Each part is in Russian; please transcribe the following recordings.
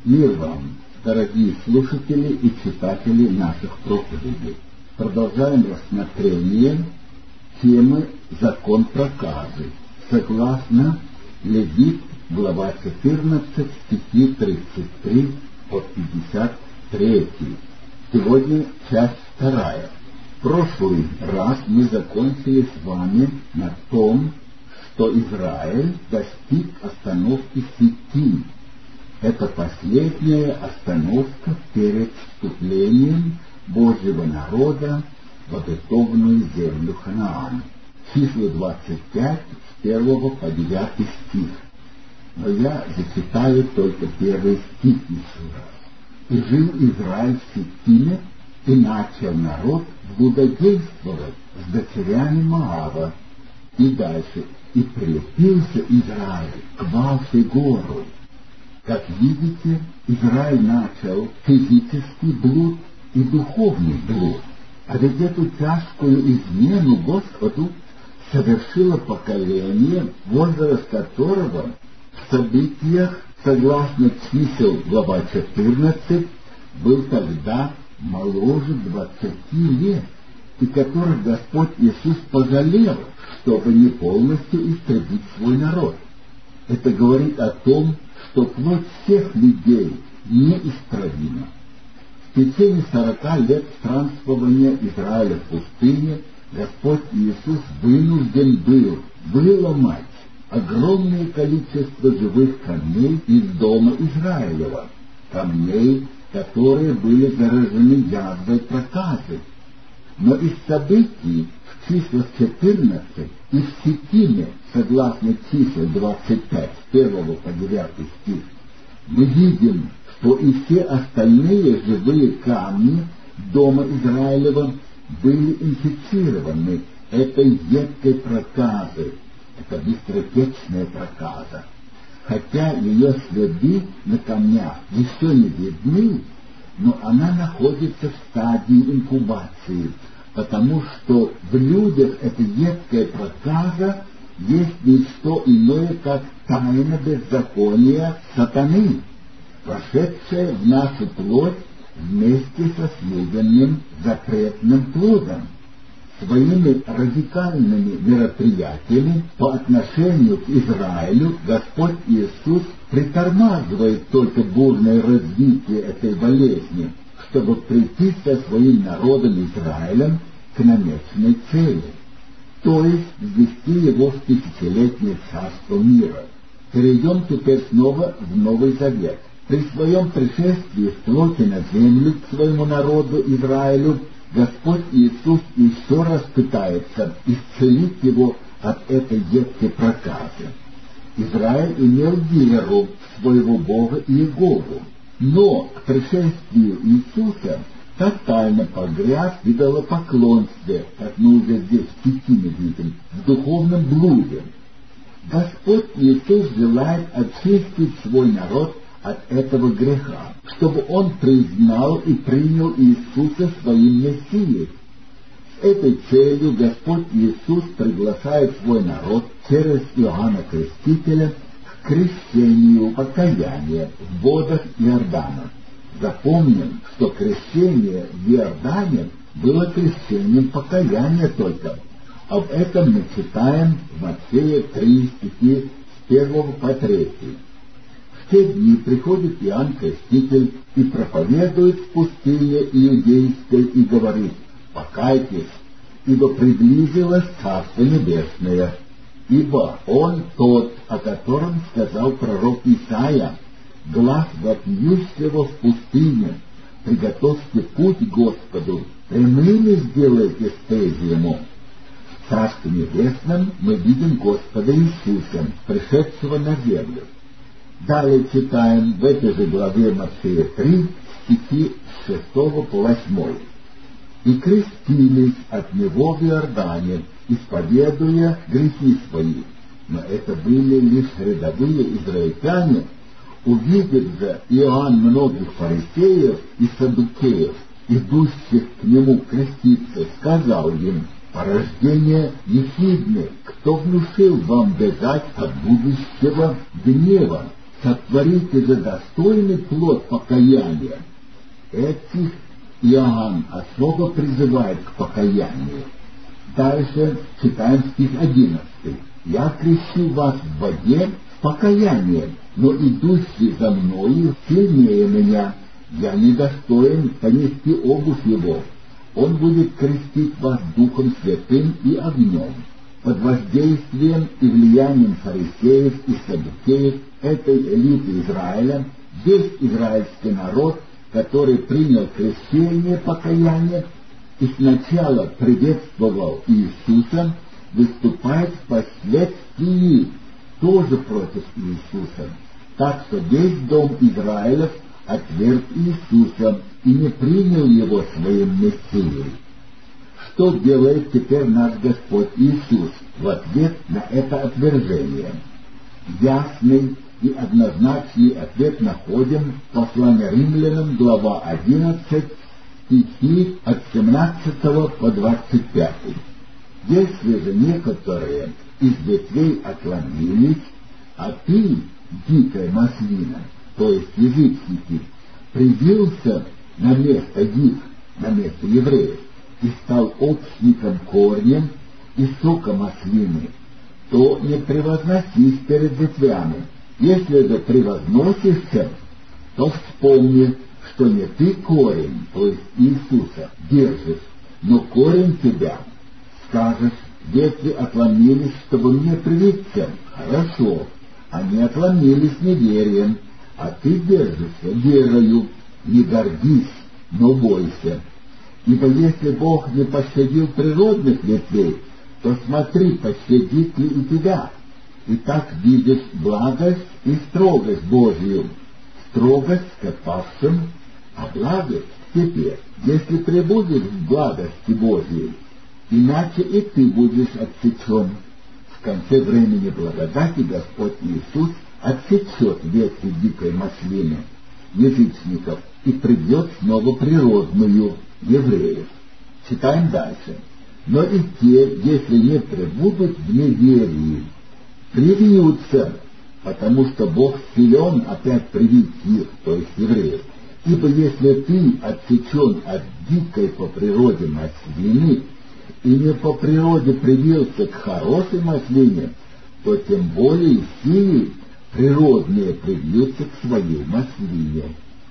Мир вам, дорогие слушатели и читатели наших проповедей. Продолжаем рассмотрение темы «Закон проказы». Согласно Левит, глава 14, стихи 33 по 53. Сегодня часть 2. В прошлый раз мы закончили с вами на том, что Израиль достиг остановки Ситим. Это последняя остановка перед вступлением Божьего народа в обетованную землю Ханаан. Числа 25, с 1 по 9 стих. Но я зачитаю только первый стих еще раз. «И жил Израиль в Ситиме, и начал народ блудодействовать с дочерями Моава». И дальше. «И прилепился Израиль к Ваал-Пегору». Как видите, Израиль начал физический блуд и духовный блуд. А ведь эту тяжкую измену Господу совершило поколение, возраст которого в событиях, согласно чисел глава 14, был тогда моложе 20 лет, и которых Господь Иисус пожалел, чтобы не полностью истребить свой народ. Это говорит о том, что плоть всех людей неисправима. В течение 40 лет странствования Израиля в пустыне Господь Иисус вынужден был выломать огромное количество живых камней из дома Израилева, камней, которые были заражены язвой проказы. Но из событий в числах 14 и в Ситиме, согласно чисел 25, с 1 по 9 стих, мы видим, что и все остальные живые камни дома Израилева были инфицированы этой едкой проказой. Это быстротечная проказа. Хотя ее следы на камнях еще не видны, но она находится в стадии инкубации, потому что в людях эта едкая проказа есть не что иное, как тайна беззакония сатаны, вошедшая в нашу плоть вместе со съеденным запретным плодом. Своими радикальными мероприятиями по отношению к Израилю Господь Иисус притормаживает только бурное развитие этой болезни, чтобы прийти со своим народом Израилем к намеченной цели, то есть ввести его в тысячелетнее царство мира. Перейдем теперь снова в Новый Завет. При своем пришествии в плоти на землю к своему народу Израилю Господь Иисус еще раз пытается исцелить его от этой едкой проказы. Израиль имел веру в своего Бога Иегову, но к пришествию Иисуса тотально погряз в идолопоклонстве, как мы уже здесь в Ситиме видим, в духовном блуде. Господь Иисус желает очистить свой народ от этого греха, чтобы он признал и принял Иисуса своим Мессией. С этой целью Господь Иисус приглашает свой народ через Иоанна Крестителя к крещению покаяния в водах Иордана. Запомним, что крещение в Иордане было крещением покаяния только. Об этом мы читаем в Матфея 3 стихи с 1 по 3. В те дни приходит Иоанн Креститель и проповедует в пустыне иудейской и говорит: «Покайтесь, ибо приблизилось Царство Небесное, ибо Он тот, о котором сказал пророк Исаия: глас вопиющего в пустыне, приготовьте путь Господу, прямыми сделайте стези Ему». В Царстве Небесном мы видим Господа Иисуса, пришедшего на землю. Далее читаем в этой же главе Матфея 3, стихи с 6 по 8. «И крестились от Него в Иордане, исповедуя грехи свои». Но это были лишь рядовые израильтяне. Увидев же Иоанн многих фарисеев и саддукеев, идущих к нему креститься, сказал им: «Порождение ехидны, кто внушил вам бежать от будущего гнева? сотворите же достойный плод покаяния. Этих Иоанн особо призывает к покаянию. Дальше читаем стих 11. «Я крещу вас в воде с покаянием, но идущий за мною сильнее меня. Я недостоин понести обувь его. Он будет крестить вас Духом Святым и огнем». Под воздействием и влиянием фарисеев и саддукеев, этой элиты Израиля, весь израильский народ, который принял крещение покаяния и сначала приветствовал Иисуса, выступает впоследствии тоже против Иисуса. Так что весь дом Израилев отверг Иисуса и не принял его своим Мессией. Что делает теперь наш Господь Иисус в ответ на это отвержение? Ясный и однозначный ответ находим в послании Римлянам, глава 11, стихи от 17 по 25. «Если же некоторые из ветвей отломились, а ты, дикая маслина, то есть язычники, привился на место их, на место евреев, и стал общником корнем и соком маслины, то не превозносись перед ветвями. Если же превозносишься, то вспомни, что не ты корень, то есть Иисуса, держишь, но корень тебя. Скажешь, ветви отломились, чтобы мне привиться. Хорошо, они отломились неверием, а ты держишься верою. Не гордись, но бойся. Ибо если Бог не пощадил природных ветвей, то смотри, пощадит ли и тебя. И так видишь благость и строгость Божию. Строгость к отпавшим, а благость к тебе, если пребудешь в благости Божией. Иначе и ты будешь отсечен. В конце времени благодати Господь Иисус отсечет ветви дикой маслины, язычников, и придет снова природную, евреев. Читаем дальше. «Но и те, если не пребудут в неверии, привьются, потому что Бог силен опять привить их, то есть евреев. Ибо если ты отсечен от дикой по природе маслины и не по природе привился к хорошей маслине, то тем более силы природные привьются к своей маслине.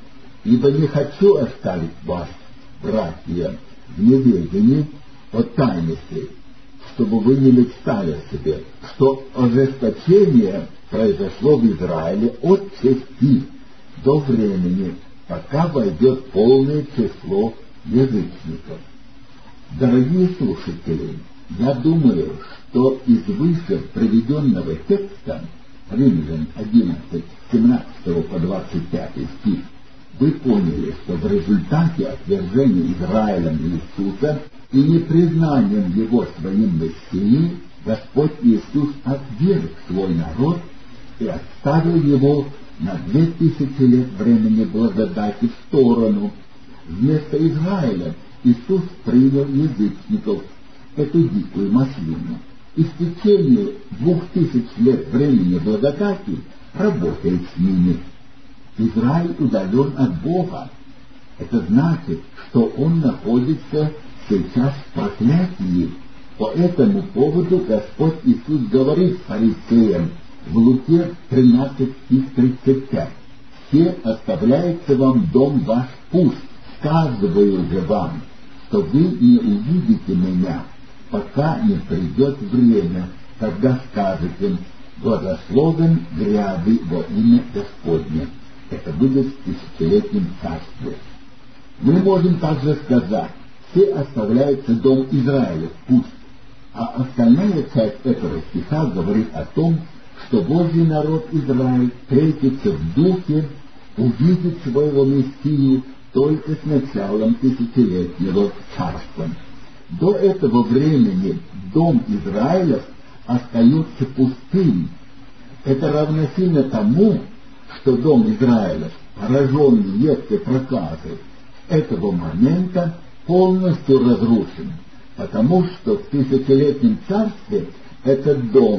Ибо не хочу оставить вас, братья, в неведении о тайности, чтобы вы не мечтали о себе, что ожесточение произошло в Израиле от части до времени, пока войдет полное число язычников». Дорогие слушатели, я думаю, что из выше приведенного текста, Римлян 11, 17 по 25 стих, вы поняли, что в результате отвержения Израилем Иисуса и непризнанием его своим Мессией Господь Иисус отверг свой народ и оставил его на 2000 лет времени благодати в сторону. Вместо Израиля Иисус принял язычников, эту дикую маслину, и в течение 2000 лет времени благодати работает с ними. Израиль удален от Бога. Это значит, что он находится сейчас в проклятии. По этому поводу Господь Иисус говорит фарисеям в Луке 13:35. «Все оставляется вам дом ваш пуст, сказываю же вам, что вы не увидите меня, пока не придет время, когда скажете: благословен гряды во имя Господне». Это будет в тысячелетнем царстве. Мы можем также сказать: все оставляется дом Израиля пуст, а остальная часть этого стиха говорит о том, что Божий народ Израиль встретится в духе, увидит своего Мессию только с началом тысячелетнего царства. До этого времени дом Израилев остается пустым. Это равносильно тому, что дом Израилев, пораженный едкой проказой, с этого момента полностью разрушен, потому что в тысячелетнем царстве этот дом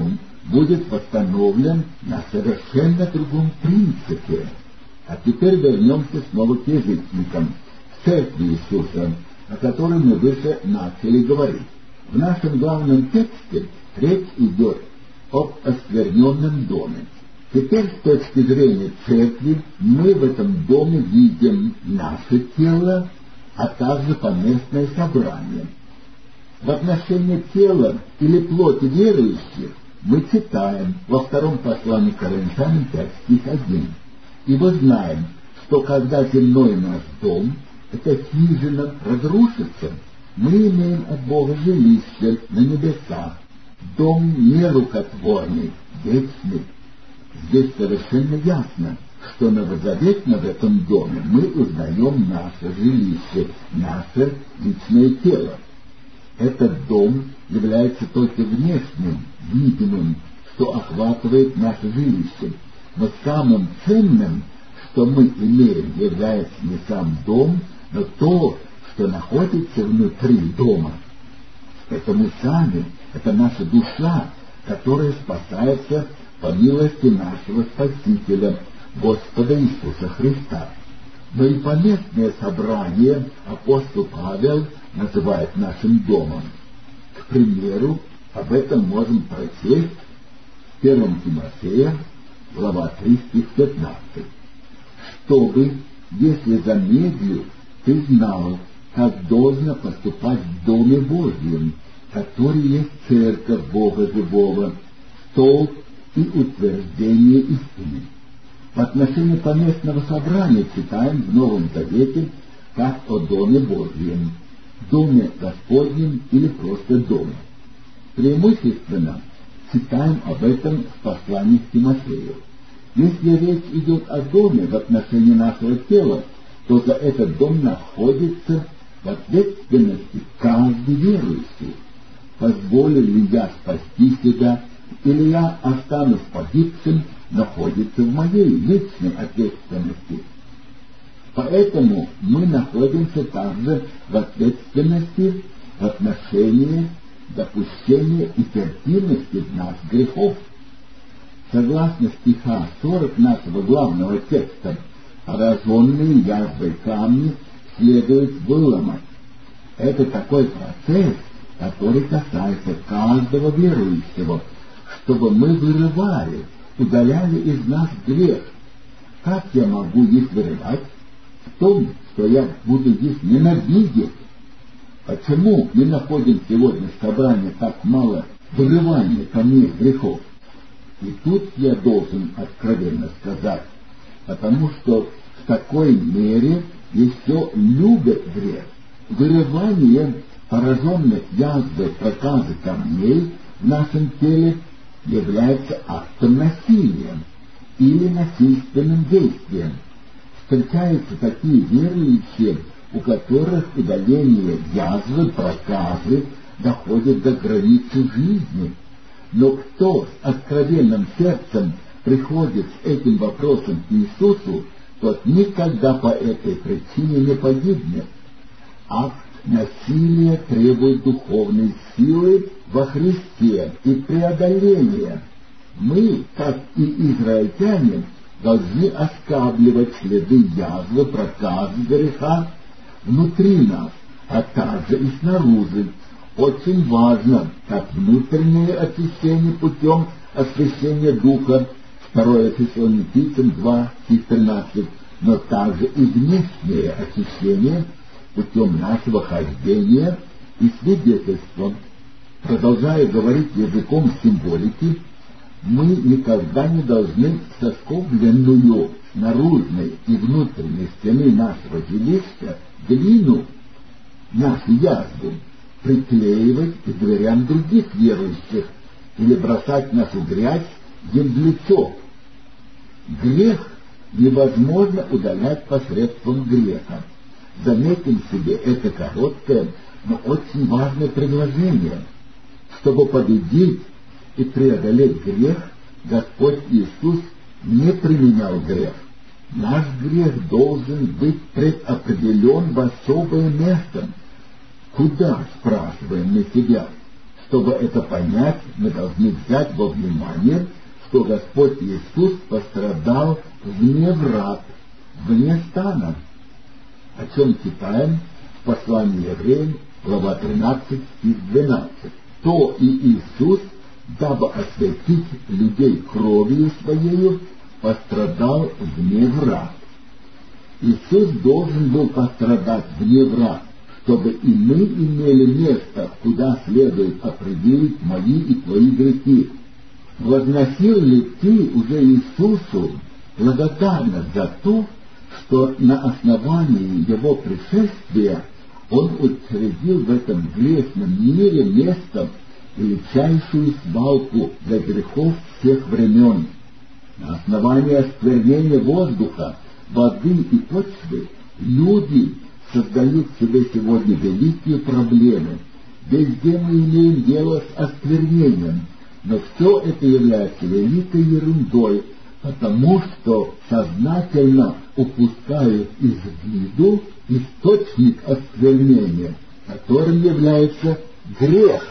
будет восстановлен на совершенно другом принципе. А теперь вернемся снова к язычникам, к церкви Иисуса, о которой мы выше начали говорить. В нашем главном тексте речь идет об оскверненном доме. Теперь с точки зрения церкви мы в этом доме видим наше тело, а также поместное собрание. В отношении тела или плоти верующих мы читаем во втором послании к Коринфянам 5:1. «Ибо знаем, что когда земной наш дом, эта хижина, разрушится, мы имеем от Бога жилище на небесах, дом нерукотворный, вечный». Здесь совершенно ясно, что новозаветно в этом доме мы узнаем наше жилище, наше личное тело. Этот дом является только внешним, видимым, что охватывает наше жилище. Но самым ценным, что мы имеем, является не сам дом, но то, что находится внутри дома. Это мы сами, это наша душа, которая спасается по милости нашего Спасителя, Господа Иисуса Христа. Но и поместное собрание апостол Павел называет нашим домом. К примеру, об этом можем прочесть в 1 Тимофея, глава 3, стих 15. «Чтобы, если замедлю, ты знал, как должно поступать в Доме Божьем, который есть церковь Бога живого, столб и утверждение истины». В отношении поместного собрания читаем в Новом Завете как о Доме Божьем, Доме Господнем или просто Доме. Преимущественно читаем об этом в послании к Тимофею. Если речь идет о доме в отношении нашего тела, то за этот дом находится в ответственности каждый верующий. Позволю ли я спасти себя, или я останусь погибшим, находится в моей личной ответственности. Поэтому мы находимся также в ответственности в отношении допущения и терпимости в нас грехов. Согласно стиха 40 нашего главного текста, пораженные язвой камни следует выломать. Это такой процесс, который касается каждого верующего, чтобы мы вырывали, удаляли из нас грех. Как я могу их вырывать? В том, что я буду их ненавидеть. Почему мы находим сегодня в собрании так мало вырывания камней грехов? И тут я должен откровенно сказать, потому что в такой мере еще любят грех. Вырывание пораженных язвой проказы камней в нашем теле является актом насилия или насильственным действием. Встречаются такие верующие, у которых удаление язвы, проказы доходит до границы жизни. Но кто с откровенным сердцем приходит с этим вопросом к Иисусу, тот никогда по этой причине не погибнет. Акт насилия требует духовной силы во Христе и преодоления. Мы, как и израильтяне, должны оскабливать следы язвы, проказы, греха внутри нас, а также и снаружи. Очень важно как внутреннее очищение путем освящения Духа, 2 Фессалоникийцам 2, стих 13, но также и внешнее очищение путем нашего хождения и свидетельства. Продолжая говорить языком символики, мы никогда не должны соскобленную наружной и внутренней стены нашего жилища глину, нашу язву, приклеивать к дверям других верующих или бросать нашу грязь им в лицо. Грех невозможно удалять посредством греха. Заметим себе это короткое, но очень важное предложение. Чтобы победить и преодолеть грех, Господь Иисус не применял грех. Наш грех должен быть предопределен в особое место. Куда, спрашиваем мы себя? Чтобы это понять, мы должны взять во внимание, что Господь Иисус пострадал вне врат, вне стана, о чем читаем в послании Евреям, глава 13, стих 12. То и Иисус, дабы осветить людей кровью Своею, пострадал вне врат. Иисус должен был пострадать вне врат, чтобы и мы имели место, куда следует определить мои и твои грехи. Возносил ли ты уже Иисусу благодарность за то, что на основании Его пришествия Он учредил в этом грешном мире место, величайшую свалку для грехов всех времен? На основании осквернения воздуха, воды и почвы люди создают себе сегодня великие проблемы. Везде мы имеем дело с осквернением, но все это является великой ерундой, потому что сознательно упускают из виду источник осквернения, которым является грех.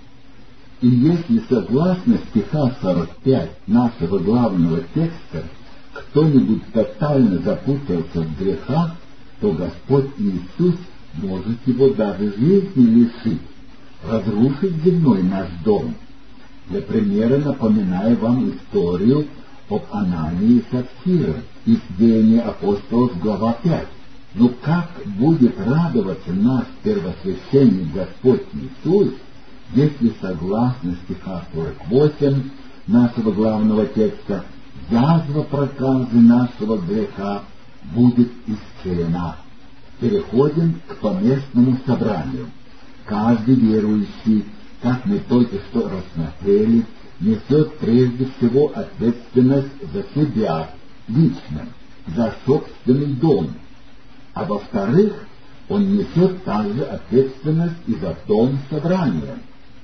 И если согласно стиха 45 нашего главного текста кто-нибудь тотально запутался в грехах, то Господь Иисус может его даже жизни лишить, разрушить земной наш дом. Для примера напоминаю вам историю об Анании и Сапфире из Деяний апостолов, глава 5. Но как будет радоваться наш первосвященник Господь Иисус, если согласно стиха 48 нашего главного текста язва проказы нашего греха будет исцелена. Переходим к поместному собранию. Каждый верующий, как мы только что рассмотрели, несет прежде всего ответственность за себя, лично, за собственный дом. А во-вторых, он несет также ответственность и за дом собрания.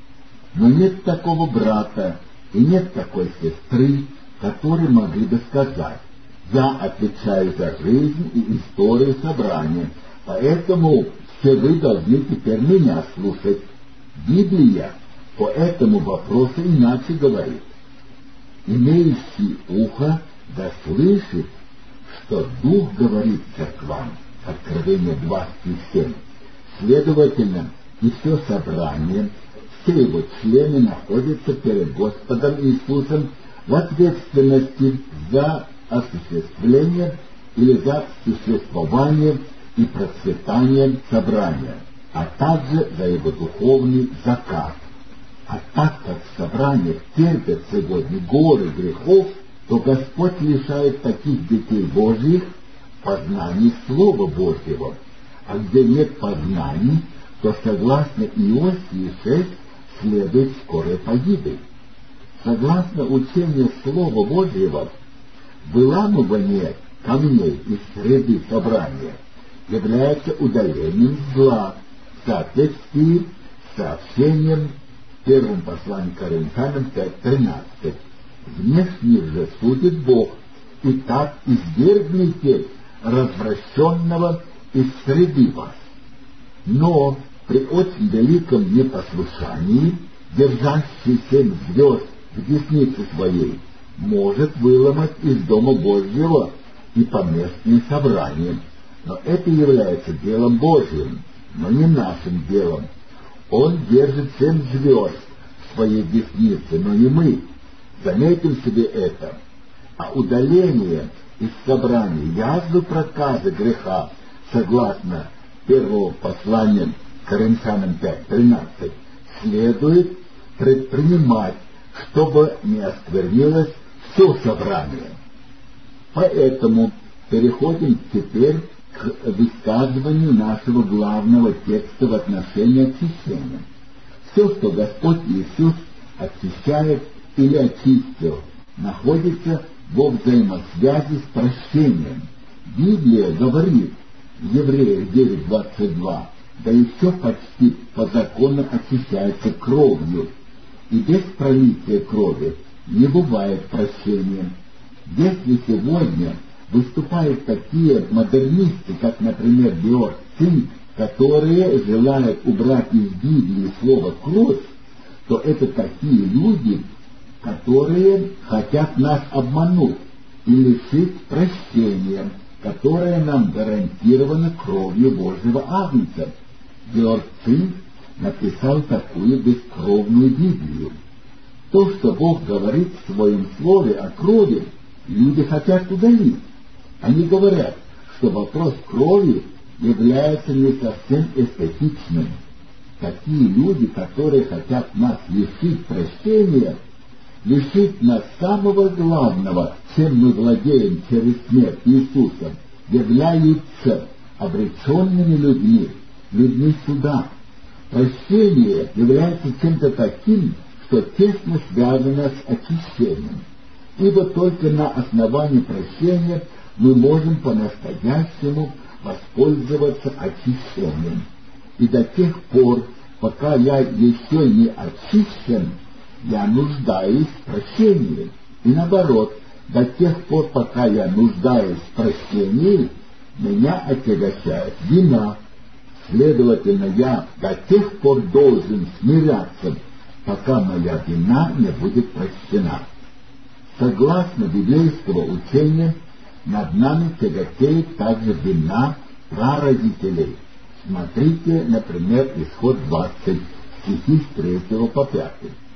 Но нет такого брата и нет такой сестры, которые могли бы сказать: «Я отвечаю за жизнь и историю собрания, поэтому все вы должны теперь меня слушать». Библия по этому вопросу иначе говорит: «Имеющий ухо да слышит, что Дух говорит церквам». Откровение 27. Следовательно, и все собрание, все его члены находятся перед Господом Иисусом в ответственности за осуществление или за существование и процветание собрания, а также за его духовный закат. А так как в собраниях терпят сегодня горы грехов, то Господь лишает таких детей Божьих познаний Слова Божьего. А где нет познаний, то согласно Иосии 6 следует скорая погибель. Согласно учению Слова Божьего, выламывание камней из среды собрания является удалением зла в соответствии с сообщением в первом послании к Коринфянам 5:13. Внешне же судит Бог, и так извергните развращенного из среды вас. Но при очень великом непослушании, держащий 7 звезд в деснице своей, может выломать из Дома Божьего и поместные собрания. Но это является делом Божьим, но не нашим делом. Он держит 7 звезд в своей деснице, но не мы. Заметим себе это. А удаление из собрания язвы проказы греха, согласно первого послания Коринфянам 5:13, следует предпринимать, чтобы не осквернилось все собрание. Поэтому переходим теперь к высказыванию нашего главного текста в отношении очищения. Все, что Господь Иисус очищает или очистил, находится во взаимосвязи с прощением. Библия говорит в Евреях 9:22: «Да и все почти по закону очищается кровью, и без пролития крови не бывает прощения». Если сегодня выступают такие модернисты, как, например, Георг Цинк, которые желают убрать из Библии слово «кровь», что это такие люди, которые хотят нас обмануть и лишить прощения, которое нам гарантировано кровью Божьего Агнца. Георг Цинк написал такую бескровную Библию. То, что Бог говорит в Своем Слове о крови, люди хотят удалить. Они говорят, что вопрос крови является не совсем эстетичным. Такие люди, которые хотят нас лишить прощения, лишить нас самого главного, чем мы владеем через смерть Иисуса, являются обреченными людьми, людьми суда. Прощение является чем-то таким, что тесно связано с очищением. Ибо только на основании прощения мы можем по-настоящему воспользоваться очищением. И до тех пор, пока я еще не очищен, я нуждаюсь в прощении. И наоборот, до тех пор, пока я нуждаюсь в прощении, меня отягощает вина. Следовательно, я до тех пор должен смиряться, пока моя вина не будет прощена. Согласно библейского учения, над нами тяготеет также вина прародителей. Смотрите, например, Исход 20, стихи с 3 по 5.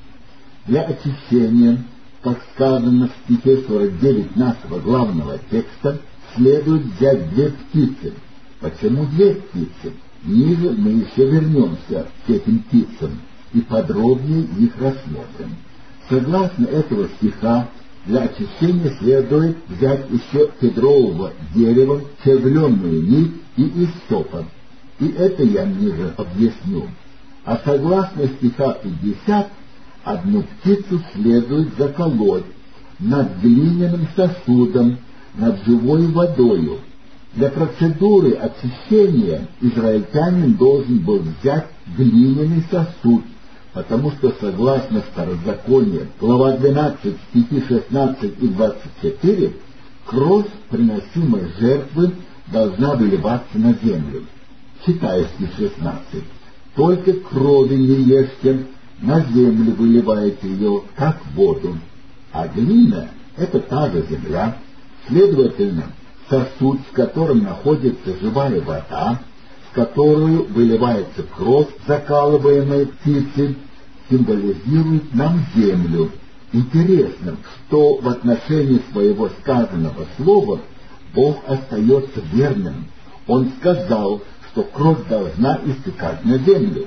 Для очищения, как сказано в стихе 49 нашего главного текста, следует взять 2 птицы. Почему 2 птицы? Ниже мы еще вернемся к этим птицам и подробнее их рассмотрим. Согласно этого стиха, для очищения следует взять еще кедрового дерева, червленную нить и иссопа. И это я ниже объясню. А согласно стиха 50, одну птицу следует заколоть над глиняным сосудом, над живой водою. Для процедуры очищения израильтянин должен был взять глиняный сосуд, потому что, согласно Второзаконию, глава 12, стихи 16 и 24, кровь приносимой жертвы должна выливаться на землю. Читаю стих 16. «Только крови не ешьте, на землю выливаете ее, как воду». А глина — это та же земля, следовательно, сосуд, в котором находится живая вода, в которую выливается кровь закалываемой птицы, символизирует нам землю. Интересно, что в отношении своего сказанного слова Бог остается верным. Он сказал, что кровь должна истекать на землю.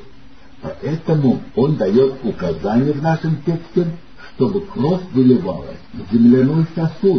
Поэтому Он дает указание в нашем тексте, чтобы кровь выливалась в земляной сосуд.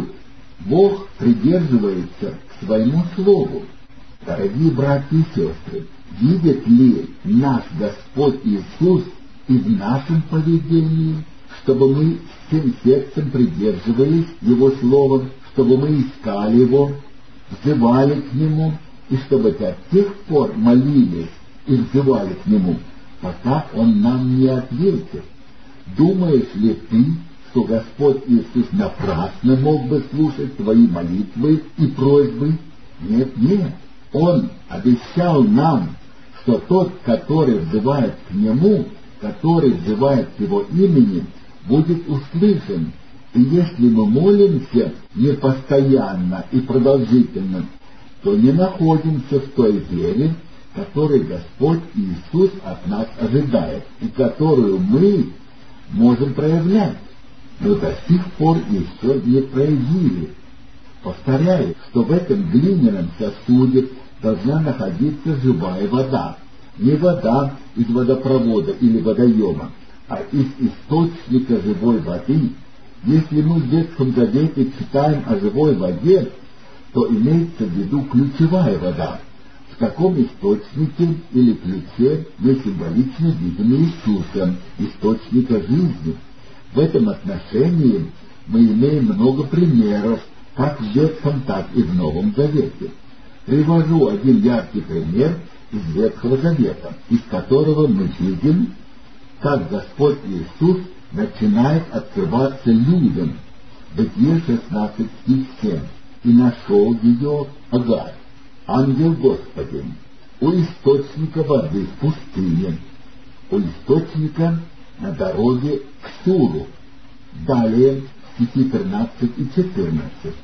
Бог придерживается к своему слову. Дорогие братья и сестры, видит ли наш Господь Иисус и в нашем поведении, чтобы мы всем сердцем придерживались Его Слова, чтобы мы искали Его, взывали к Нему, и чтобы до тех пор молились и взывали к Нему, пока Он нам не ответит? Думаешь ли ты, что Господь Иисус напрасно мог бы слушать твои молитвы и просьбы? Нет, нет. Он обещал нам, что тот, который взывает к Нему, который взывает к Его имени, будет услышан. И если мы молимся непостоянно и продолжительно, то не находимся в той вере, которой Господь Иисус от нас ожидает, и которую мы можем проявлять, но до сих пор еще не проявили. Повторяю, что в этом глиняном сосуде должна находиться живая вода. Не вода из водопровода или водоема, а из источника живой воды. Если мы в Ветхом Завете читаем о живой воде, то имеется в виду ключевая вода. В таком источнике или ключе мы символично видим Иисуса, источника жизни. В этом отношении мы имеем много примеров, как в Ветхом, так и в Новом Завете. Привожу один яркий пример из Ветхого Завета, из которого мы видим, как Господь Иисус начинает открываться людям. Бытие 16, стих 7. «И нашел ее Агарь, ангел Господень, у источника воды в пустыне». У источника на дороге к Суру. Далее стихи 13 и 14.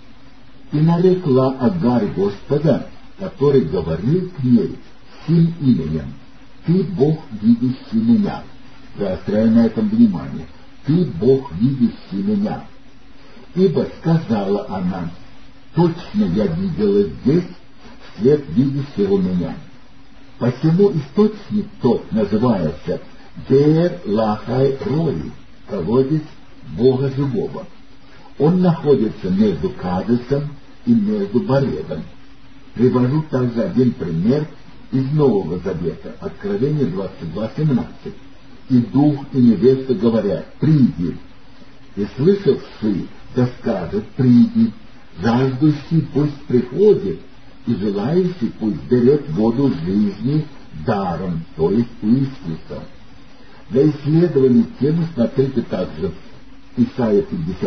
«И нарекла Агарь Господа, который говорил к ней сим именем: Ты Бог, видящий меня». Заостряю на этом внимание. Ты Бог, видящий меня. Ибо сказала она: точно я видела здесь свет видящего меня. Посему источник тот называется Беэр Лахай Рои, колодец Бога живого. Он находится между Кадесом и между Баредом. Привожу также один пример из Нового Завета, Откровение 22:17. «И дух, и невеста говорят: приди. И слышавший да скажет: приди. Жаждущий пусть приходит, и желающий пусть берет воду жизни даром», то есть у Иисуса. Для исследования темы смотрите также Исайя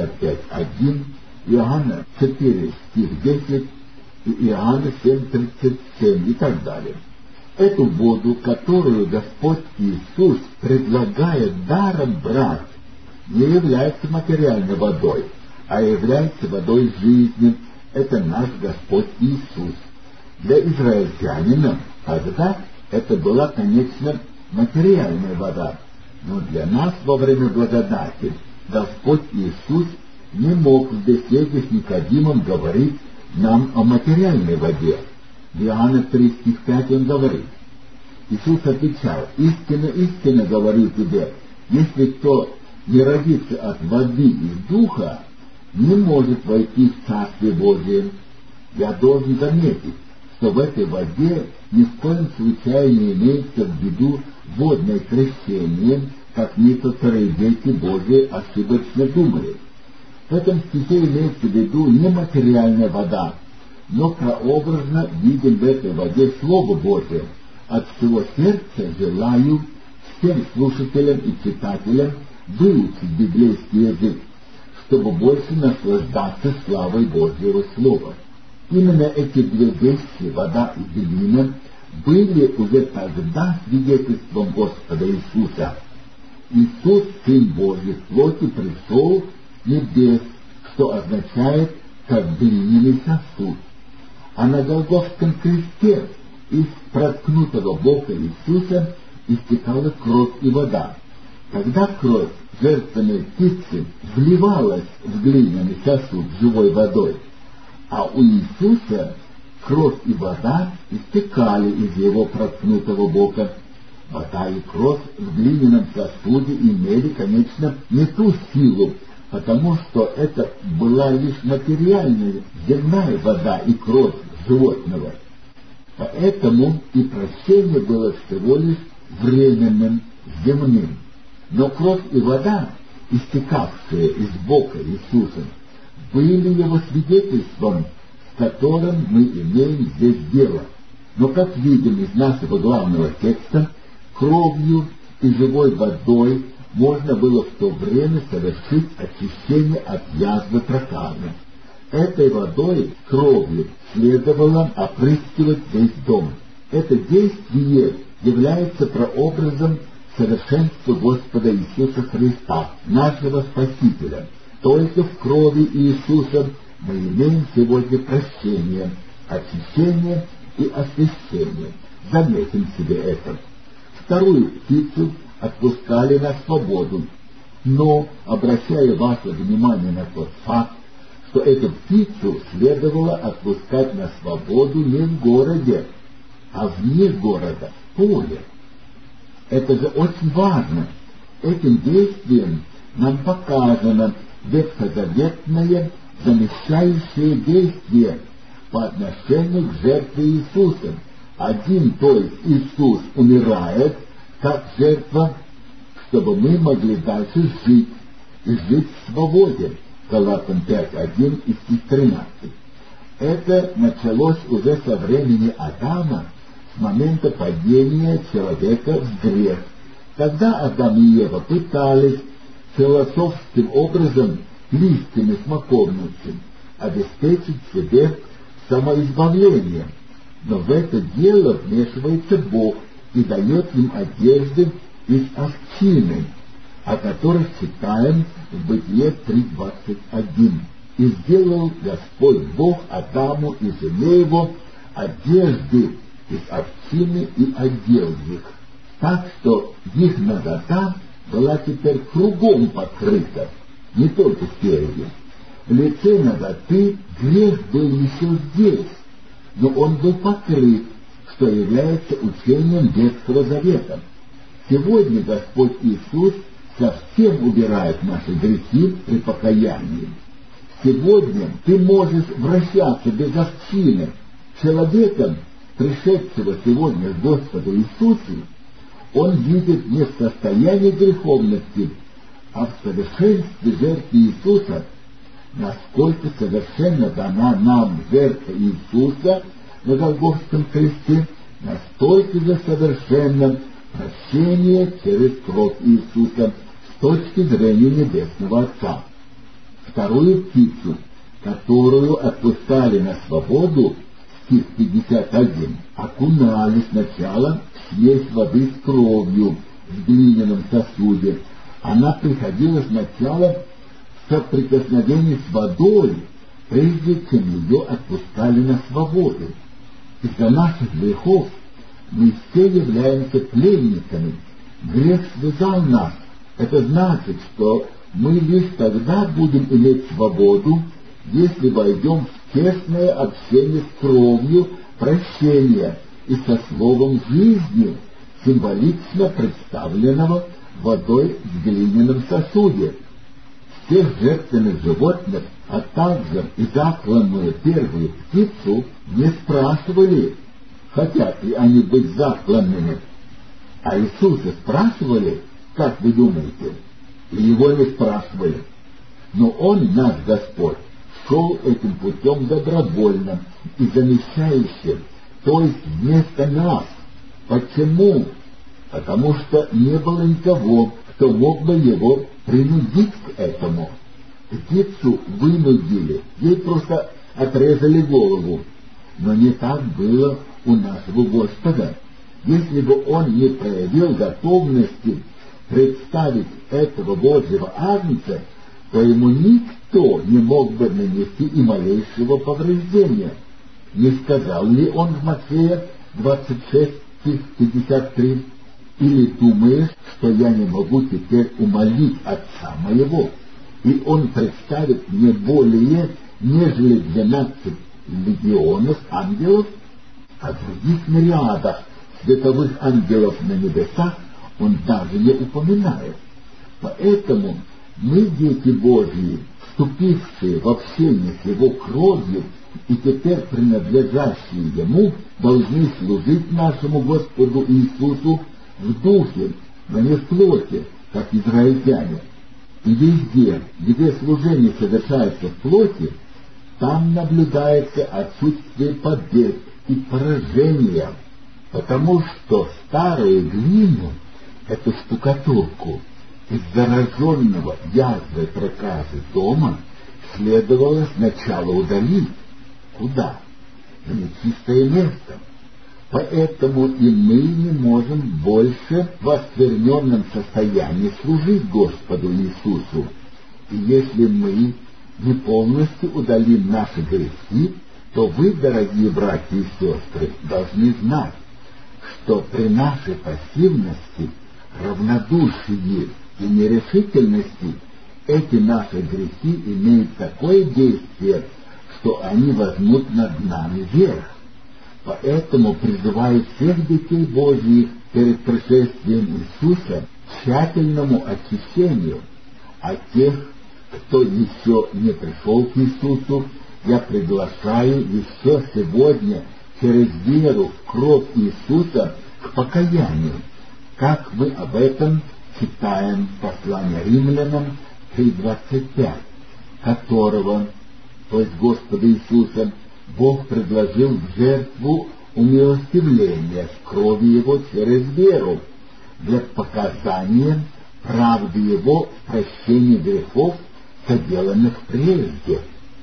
55:1, Иоанна 4, стих 10 и Иоанна 7:37 и так далее. Эту воду, которую Господь Иисус предлагает даром брать, не является материальной водой, а является водой жизни. Это наш Господь Иисус. Для израильтянина тогда это была, конечно, материальная вода, но для нас во время благодати Господь Иисус не мог в беседе с Никодимом говорить нам о материальной воде. В Иоанна 3, стих 5 он говорит: Иисус отвечал: «Истинно, истинно говорю тебе, если кто не родится от воды и духа, не может войти в Царствие Божие». Я должен заметить, что в этой воде ни в коем случае не имеется в виду водное крещение, как некоторые дети Божии ошибочно думают. В этом стихе имеется в виду не материальная вода, но прообразно видим в этой воде Слово Божие. От всего сердца желаю всем слушателям и читателям выучить библейский язык, чтобы больше наслаждаться славой Божьего Слова. Именно эти две вещи, вода и глина, были уже тогда свидетельством Господа Иисуса. Иисус, Сын Божий в плоти, пришел с небес, что означает как глиняный сосуд. А на Голгофском кресте из проткнутого бока Иисуса истекала кровь и вода. Когда кровь жертвенной птицы вливалась в глиняный сосуд живой водой, а у Иисуса кровь и вода истекали из его проткнутого бока. Вода и кровь в глиняном сосуде имели, конечно, не ту силу, потому что это была лишь материальная земная вода и кровь животного. Поэтому и прощение было всего лишь временным, земным. Но кровь и вода, истекавшие из бока Иисуса, были его свидетельством, с которым мы имеем здесь дело. Но, как видим из нашего главного текста, кровью и живой водой можно было в то время совершить очищение от язвы проказы. Этой водой, кровью, следовало опрыскивать весь дом. Это действие является прообразом совершенства Господа Иисуса Христа, нашего Спасителя. Только в крови Иисуса мы имеем сегодня прощение, очищение и освящение. Заметим себе это. Вторую птицу отпускали на свободу, но, обращая ваше внимание на тот факт, что эту птицу следовало отпускать на свободу не в городе, а вне города, в поле. Это же очень важно. Этим действием нам показано ветхозаветное замещающее действие по отношению к жертве Иисуса. Один, то есть Иисус, умирает как жертва, чтобы мы могли дальше жить, и жить в свободе. Галатам 5:1 и стих 13. Это началось уже со времени Адама, с момента падения человека в грех. Тогда Адам и Ева пытались философским образом, листьями смоковницы, обеспечить себе самоизбавление. Но в это дело вмешивается Бог и дает им одежды из овчины. о которых читаем в Бытие 3:21. «И сделал Господь Бог Адаму и жене его одежды из овчины и одел их, так что их нагота была теперь кругом покрыта, не только спереди. В лице наготы грех был еще здесь, но он был покрыт, что является учением Ветхого Завета. Сегодня Господь Иисус совсем убирает наши грехи при покаянии. Сегодня ты можешь вращаться без овчины. Человеком, пришедшего сегодня к Господу Иисусу, он видит не в состоянии греховности, а в совершенстве жертвы Иисуса. Насколько совершенно дана нам жертва Иисуса на Голгофском кресте, настолько же совершенно прощение через кровь Иисуса с точки зрения Небесного Отца. Вторую птицу, которую отпускали на свободу, стих 51, окунали сначала в смесь воды с кровью в глиняном сосуде. Она приходила сначала в соприкосновение с водой, прежде чем ее отпускали на свободу. Из-за наших грехов мы все являемся пленниками. Грех связал нас. Это значит, что мы лишь тогда будем иметь свободу, если войдем в тесное общение с кровью прощения и со словом жизни, символично представленного водой в глиняном сосуде. Всех жертвенных животных, а также и закланную первую птицу, не спрашивали, хотят ли они быть закланными. А Иисуса спрашивали, как вы думаете? И его не спрашивали. Но Он, наш Господь, шел этим путем добровольно и замещающим, то есть вместо нас. Почему? Потому что не было никого, кто мог бы его принудить к этому. Птицу вынудили, ей просто отрезали голову. Но не так было у нашего Господа. Если бы Он не проявил готовности представить этого Божьего агнца, то ему никто не мог бы нанести и малейшего повреждения. Не сказал ли он в Матфея 26, стих 53, «Или думаешь, что я не могу теперь умолить Отца моего, и Он представит мне более, нежели 12 легионов ангелов?» О других мириадах световых ангелов на небесах Он даже не упоминает. Поэтому мы, дети Божьи, вступившие в общение с Его кровью и теперь принадлежащие Ему, должны служить нашему Господу Иисусу в духе, но не в плоти, как израильтяне. И везде, где служение совершается в плоти, там наблюдается отсутствие побед и поражения, потому что старую глину, эту штукатурку, из зараженного язвой проказы дома следовало сначала удалить. Куда? В нечистое место. Поэтому и мы не можем больше в оскверненном состоянии служить Господу Иисусу. И если мы не полностью удалим наши грехи, то вы, дорогие братья и сестры, должны знать, что при нашей пассивности, равнодушии и нерешительности эти наши грехи имеют такое действие, что они возьмут над нами верх. Поэтому призываю всех детей Божьих перед пришествием Иисуса к тщательному очищению, а тех, кто еще не пришел к Иисусу, я приглашаю еще сегодня через веру в кровь Иисуса к покаянию, как мы об этом читаем в послании Римлянам 3:25, которого, то есть Господа Иисуса, Бог предложил в жертву умилостивления в крови Его через веру для показания правды Его в прощении грехов, соделанных прежде.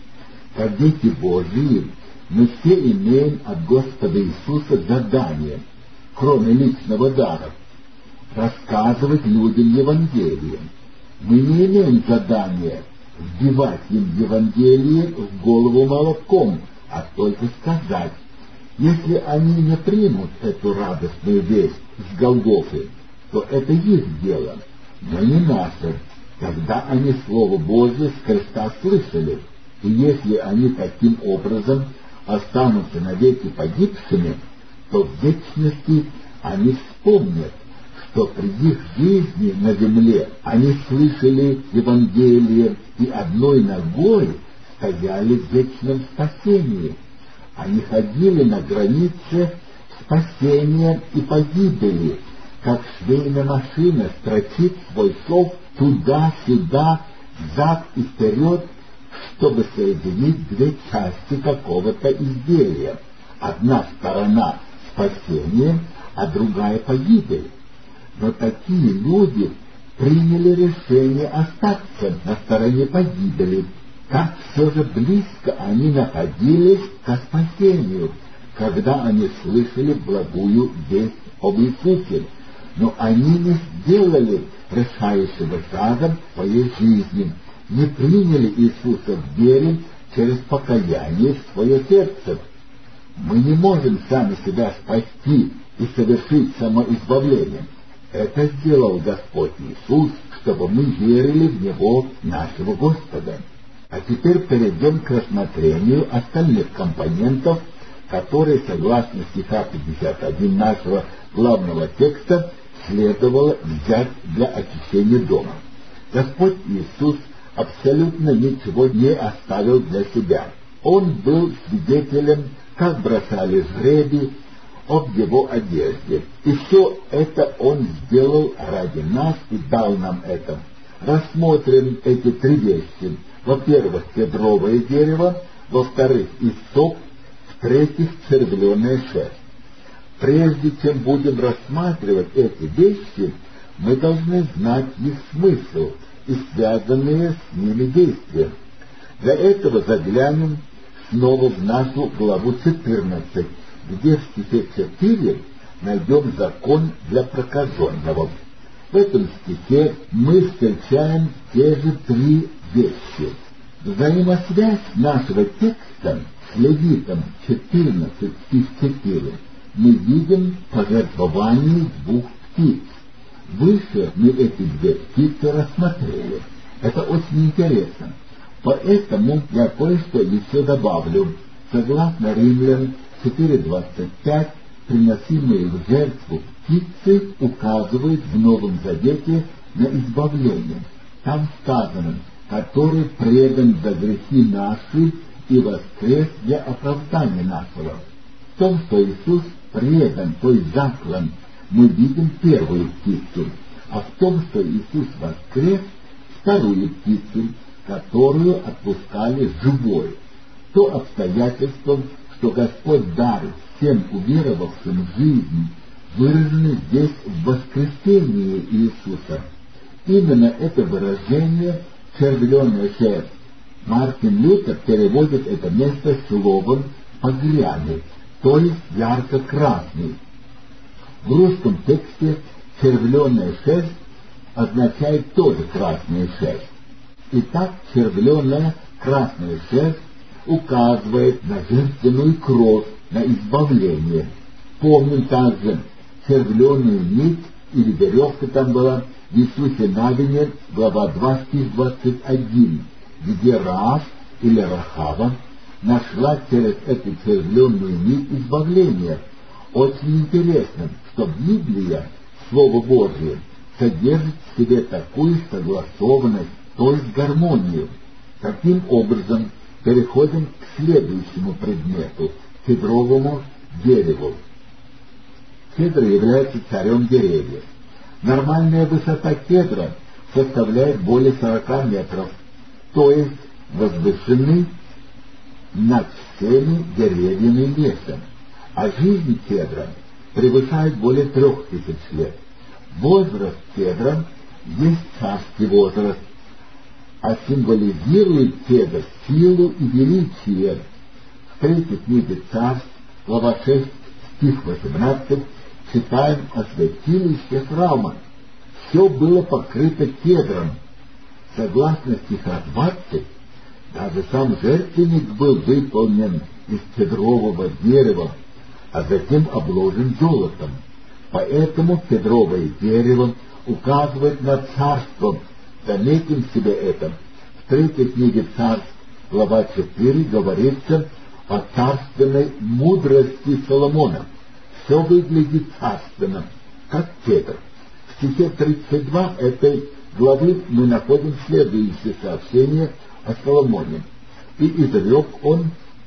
Как дети Божьи, мы все имеем от Господа Иисуса задание, кроме личного дара. рассказывать людям Евангелие. Мы не имеем задания вбивать им Евангелие в голову молотком, а только сказать. Если они не примут эту радостную весть с Голгофы, то это их дело, но не наше, когда они Слово Божие с креста слышали. И если они таким образом останутся навеки погибшими, то в вечности они вспомнят, что при их жизни на земле они слышали Евангелие и одной ногой стояли в вечном спасении. Они ходили на границе спасения и погибели, как швейная машина строчит свой шов туда-сюда, взад и вперед, чтобы соединить две части какого-то изделия. Одна сторона — спасение, а другая — погибель. Но такие люди приняли решение остаться на стороне погибели. Как все же близко они находились ко спасению, когда они слышали благую весть об Иисусе, но они не сделали решающего шага в своей жизни, не приняли Иисуса в вере через покаяние в свое сердце. Мы не можем сами себя спасти и совершить самоизбавление. Это сделал Господь Иисус, чтобы мы верили в Него, нашего Господа. А теперь перейдем к рассмотрению остальных компонентов, которые, согласно стиха 51 нашего главного текста, следовало взять для очищения дома. Господь Иисус абсолютно ничего не оставил для себя. Он был свидетелем, как бросали жребий об его одежде. И все это Он сделал ради нас и дал нам это. Рассмотрим эти три вещи. Во-первых, кедровое дерево, во-вторых, иссоп, в-третьих, червленая шерсть. Прежде чем будем рассматривать эти вещи, мы должны знать их смысл и связанные с ними действия. Для этого заглянем снова в нашу главу 14, где в стихе 4 найдем закон для прокаженного. В этом стихе мы встречаем те же три вещи. Взаимосвязь нашего текста с Левитом 14, стих 4 мы видим в пожертвовании двух птиц. Выше мы эти две птицы рассмотрели. Это очень интересно. Поэтому я кое-что еще добавлю. Согласно Римлян 4:25, приносимые в жертву птицы указывают в Новом Завете на избавление. Там сказано: который предан за грехи наши и воскрес для оправдания нашего. В том, что Иисус предан, то есть заклан, мы видим первую птицу, а в том, что Иисус воскрес, вторую птицу, которую отпускали живой. То обстоятельство, что Господь дарит всем уверовавшим жизнь, выражено здесь в воскресении Иисуса. Именно это выражение «червленая шерсть». Мартин Лютер переводит это место словом «погряный», то есть ярко-красный. В русском тексте червленая шерсть означает тоже красная шерсть. Итак, червленая красная шерсть указывает на жертвенную кровь, на избавление. Помним также червленую нить, или веревка там была, в Иисусе Навине, глава 2, стих 21, где Раав или Рахава нашла через эту червленную нить избавление. Очень интересно, что Библия, Слово Божие, содержит в себе такую согласованность, то есть гармонию. Таким образом, переходим к следующему предмету — кедровому дереву. Кедр является царем деревьев. Нормальная высота кедра составляет более 40 метров, то есть возвышены над всеми деревьями леса, а жизнь кедра превышает более 3000 лет. Возраст кедра есть царский возраст, а символизирует кедр силу и величие. В 3 книге Царств, глава 6, стих 18, читаем о святилище храма. Все было покрыто кедром. Согласно стиха 20, даже сам жертвенник был выполнен из кедрового дерева, а затем обложен золотом. Поэтому кедровое дерево указывает на царство. Заметим себе это. В 3 книге Царств, глава 4, говорится о царственной мудрости Соломона. Все выглядит царственно, как кедр. В стихе 32 этой главы мы находим следующее сообщение о Соломоне. «И изрек он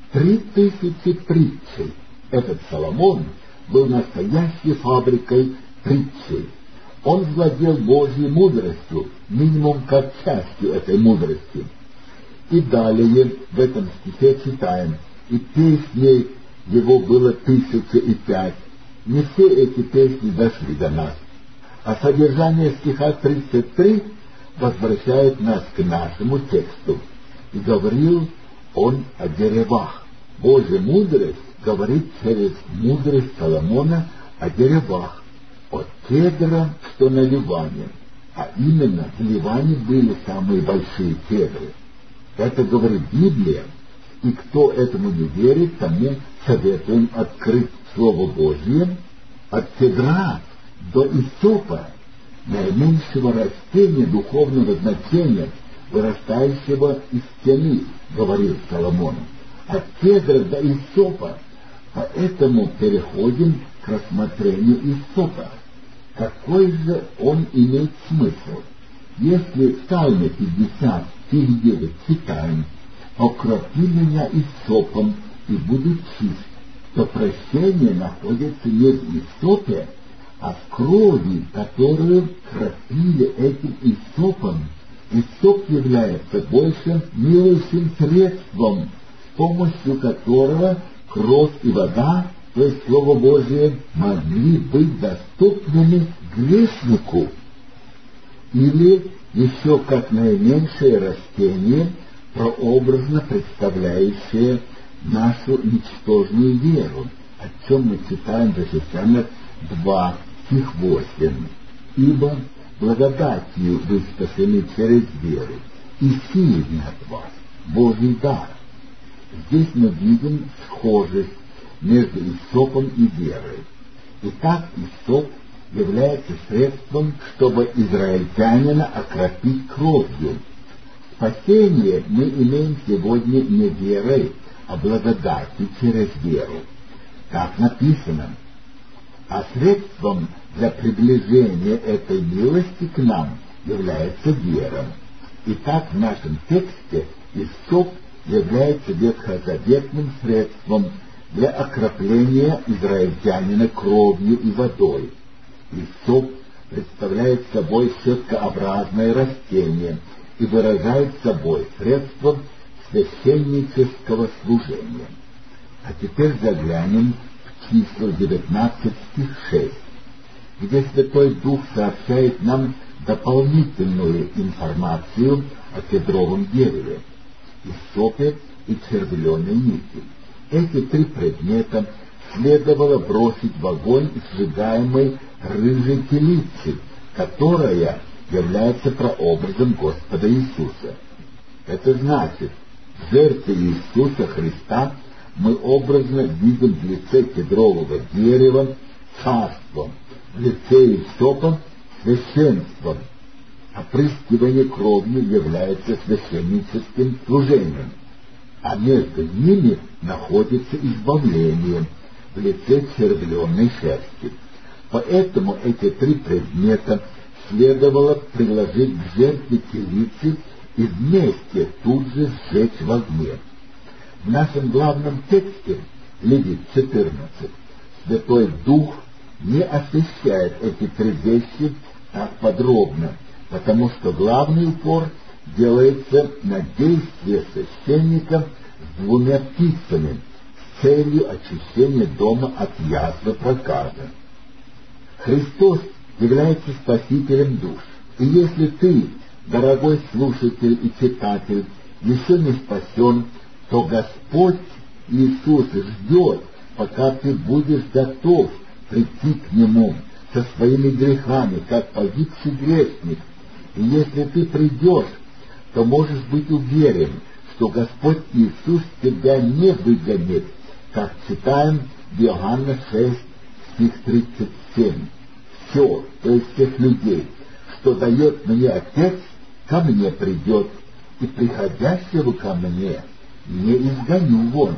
3000 притчей». Этот Соломон был настоящей фабрикой притчей. Он владел Божьей мудростью, минимум как частью этой мудрости. И далее в этом стихе читаем: «И песней его было 1005». Не все эти песни дошли до нас. А содержание стиха 33 возвращает нас к нашему тексту. «И говорил он о деревах». Божья мудрость говорит через мудрость Соломона о деревах, от кедра, что на Ливане. А именно в Ливане были самые большие кедры. Это говорит Библия, и кто этому не верит, тому советуем открыть Слово Божье. От кедра до исопа, наименьшего растения духовного значения, вырастающего из стены, говорил Соломон. От кедра до исопа. Поэтому переходим к рассмотрению исопа. Какой же он имеет смысл? Если в Псалме 50, стих 9 читаем: «Окропи меня исопом, и буду чист», то прощение находится не в исопе, а в крови, которую кропили этим исопом. Исоп является больше милующим средством, с помощью которого кровь и вода, то есть Слово Божие, могли быть доступными грешнику. Или еще как наименьшее растение, прообразно представляющее нашу ничтожную веру, о чем мы читаем в Ефесянам 2, стих 8. «Ибо благодатью вы спасены через веру, и сие не от вас, Божий дар». Здесь мы видим схожесть между исопом и верой. Итак, исоп является средством, чтобы израильтянина окропить кровью. Спасение мы имеем сегодня не верой, а благодатью через веру. Как написано: а средством для приближения этой милости к нам является вера. Итак, в нашем тексте исоп является ветхозаветным средством для окропления израильтянина кровью и водой. Исоп представляет собой щеткообразное растение и выражает собой средство священнического служения. А теперь заглянем в числа 19, стих 6, где Святой Дух сообщает нам дополнительную информацию о кедровом дереве, исопе и червленой нити. Эти 3 предмета следовало бросить в огонь сжигаемой рыжей телицы, которая является прообразом Господа Иисуса. Это значит, в жертве Иисуса Христа мы образно видим в лице кедрового дерева царством, в лице исопа священством. Опрыскивание кровью является священническим служением, а между ними находится избавление в лице червленой шерсти. Поэтому эти 3 предмета следовало приложить к жертве телицы и вместе тут же сжечь в огне. В нашем главном тексте, Левит 14, Святой Дух не освещает эти 3 вещи так подробно, потому что главный упор делается на действие священника с 2 птицами с целью очищения дома от язвы проказа. Христос является спасителем душ. И если ты, дорогой слушатель и читатель, еще не спасен, то Господь Иисус ждет, пока ты будешь готов прийти к Нему со своими грехами, как погибший грешник. И если ты придешь, то можешь быть уверен, что Господь Иисус тебя не выгонит, как читаем в Иоанна 6, стих 37. Все, то есть всех людей, что дает мне Отец, ко мне придет, и приходящего ко мне не изгоню вон.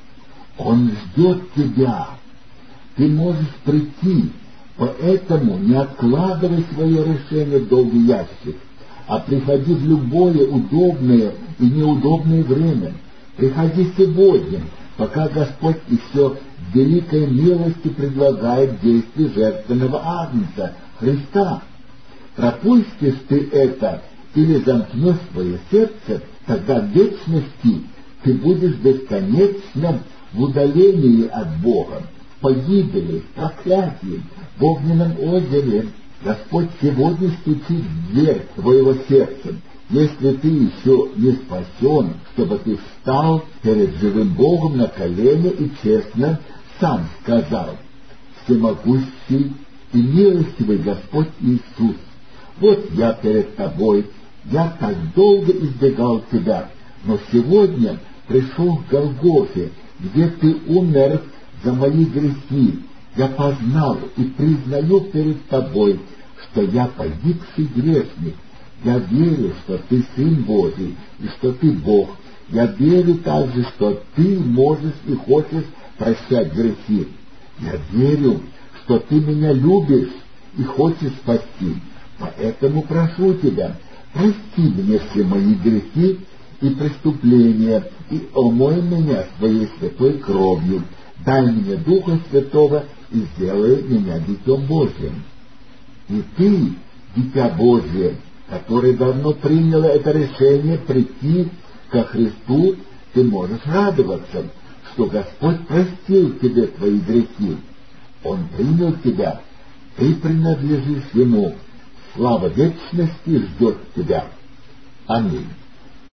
Он ждет тебя. Ты можешь прийти, поэтому не откладывай свое решение в долгий ящик, а приходи в любое удобное и неудобное время. Приходи сегодня, пока Господь еще в великой милости предлагает действие жертвенного агнца, Христа. Пропустишь ты это или замкнешь свое сердце, тогда в вечности ты будешь бесконечно в удалении от Бога, в погибели, в проклятии, в огненном озере. Господь сегодня стучит в дверь твоего сердца. Если ты еще не спасен, чтобы ты встал перед живым Богом на колени и честно сам сказал: «Всемогущий и милостивый Господь Иисус, вот я перед тобой, я так долго избегал тебя, но сегодня пришел к Голгофе, где ты умер за мои грехи. Я познал и признаю перед тобой, что я погибший грешник. Я верю, что ты Сын Божий и что ты Бог. Я верю также, что ты можешь и хочешь прощать грехи. Я верю, что ты меня любишь и хочешь спасти. Поэтому прошу тебя, прости мне все мои грехи и преступления и омой меня своей святой кровью. Дай мне Духа Святого и сделай меня Детем Божьим». И ты, Дитя Божие, который давно принял это решение прийти ко Христу, ты можешь радоваться, что Господь простил тебе твои грехи. Он принял тебя, ты принадлежишь Ему. Слава вечности ждет тебя. Аминь.